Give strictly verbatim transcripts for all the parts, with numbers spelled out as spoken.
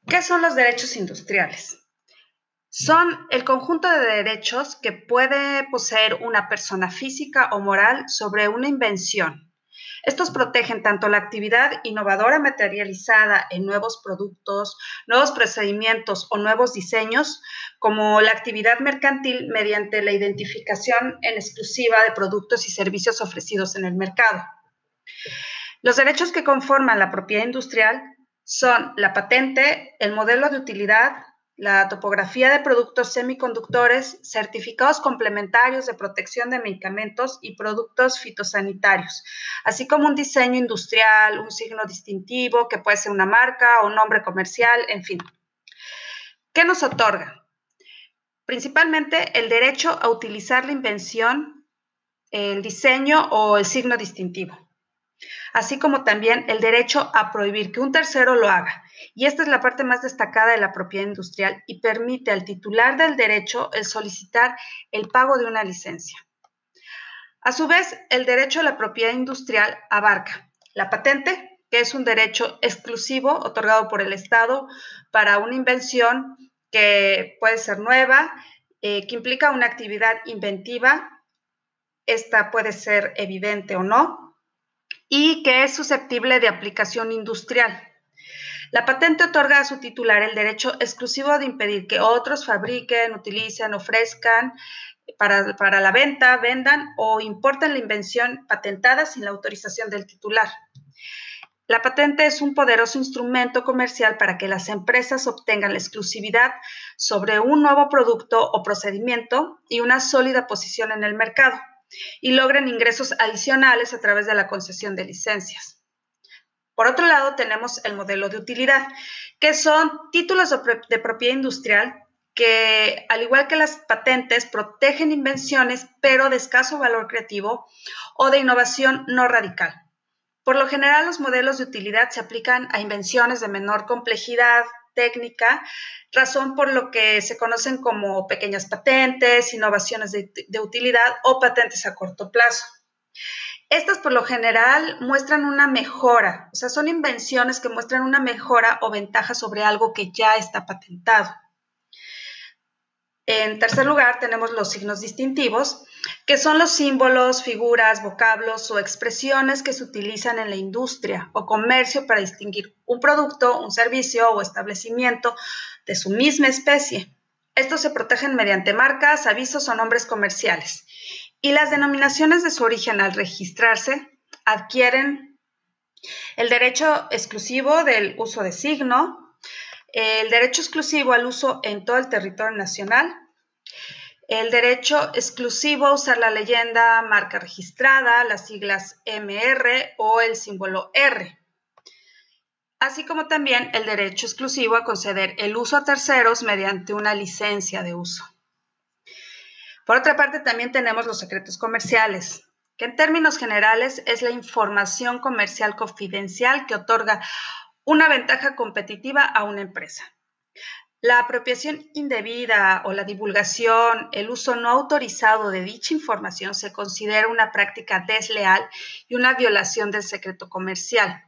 ¿Qué son los derechos industriales? Son el conjunto de derechos que puede poseer una persona física o moral sobre una invención. Estos protegen tanto la actividad innovadora materializada en nuevos productos, nuevos procedimientos o nuevos diseños, como la actividad mercantil mediante la identificación en exclusiva de productos y servicios ofrecidos en el mercado. Los derechos que conforman la propiedad industrial son la patente, el modelo de utilidad, la topografía de productos semiconductores, certificados complementarios de protección de medicamentos y productos fitosanitarios, así como un diseño industrial, un signo distintivo que puede ser una marca o un nombre comercial, en fin. ¿Qué nos otorga? Principalmente el derecho a utilizar la invención, el diseño o el signo distintivo, así como también el derecho a prohibir que un tercero lo haga. Y esta es la parte más destacada de la propiedad industrial y permite al titular del derecho el solicitar el pago de una licencia. A su vez, el derecho a la propiedad industrial abarca la patente, que es un derecho exclusivo otorgado por el Estado para una invención que puede ser nueva, eh, que implica una actividad inventiva. Esta puede ser evidente o no, y que es susceptible de aplicación industrial. La patente otorga a su titular el derecho exclusivo de impedir que otros fabriquen, utilicen, ofrezcan para, para la venta, vendan o importen la invención patentada sin la autorización del titular. La patente es un poderoso instrumento comercial para que las empresas obtengan la exclusividad sobre un nuevo producto o procedimiento y una sólida posición en el mercado, y logren ingresos adicionales a través de la concesión de licencias. Por otro lado, tenemos el modelo de utilidad, que son títulos de propiedad industrial que, al igual que las patentes, protegen invenciones, pero de escaso valor creativo o de innovación no radical. Por lo general, los modelos de utilidad se aplican a invenciones de menor complejidad técnica, razón por lo que se conocen como pequeñas patentes, innovaciones de, de utilidad o patentes a corto plazo. Estas por lo general muestran una mejora, o sea, son invenciones que muestran una mejora o ventaja sobre algo que ya está patentado. En tercer lugar, tenemos los signos distintivos, que son los símbolos, figuras, vocablos o expresiones que se utilizan en la industria o comercio para distinguir un producto, un servicio o establecimiento de su misma especie. Estos se protegen mediante marcas, avisos o nombres comerciales. Y las denominaciones de su origen, al registrarse, adquieren el derecho exclusivo del uso de signo, el derecho exclusivo al uso en todo el territorio nacional, el derecho exclusivo a usar la leyenda, marca registrada, las siglas M R o el símbolo R, así como también el derecho exclusivo a conceder el uso a terceros mediante una licencia de uso. Por otra parte, también tenemos los secretos comerciales, que en términos generales es la información comercial confidencial que otorga una ventaja competitiva a una empresa. La apropiación indebida o la divulgación, el uso no autorizado de dicha información se considera una práctica desleal y una violación del secreto comercial.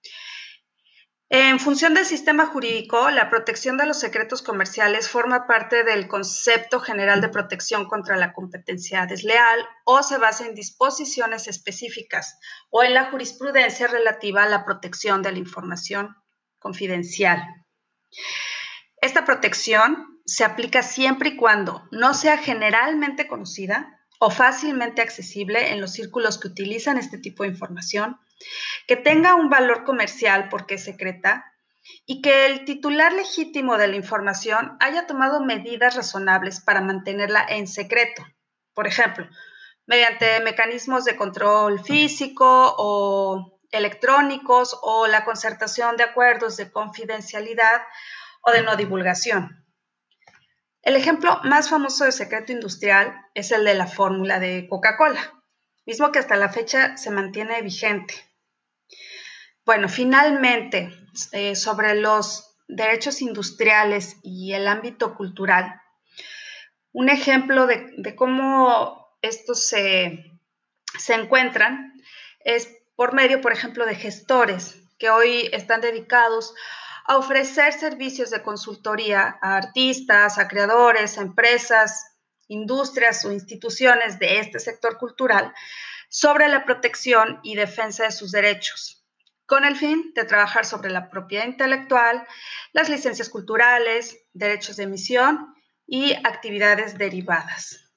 En función del sistema jurídico, la protección de los secretos comerciales forma parte del concepto general de protección contra la competencia desleal o se basa en disposiciones específicas o en la jurisprudencia relativa a la protección de la información confidencial. Esta protección se aplica siempre y cuando no sea generalmente conocida o fácilmente accesible en los círculos que utilizan este tipo de información, que tenga un valor comercial porque es secreta y que el titular legítimo de la información haya tomado medidas razonables para mantenerla en secreto. Por ejemplo, mediante mecanismos de control físico o electrónicos o la concertación de acuerdos de confidencialidad o de no divulgación. El ejemplo más famoso de secreto industrial es el de la fórmula de Coca-Cola, mismo que hasta la fecha se mantiene vigente. Bueno, finalmente, eh, sobre los derechos industriales y el ámbito cultural, un ejemplo de, de cómo estos se, se encuentran es por medio, por ejemplo, de gestores que hoy están dedicados a ofrecer servicios de consultoría a artistas, a creadores, a empresas, industrias o instituciones de este sector cultural sobre la protección y defensa de sus derechos, con el fin de trabajar sobre la propiedad intelectual, las licencias culturales, derechos de emisión y actividades derivadas.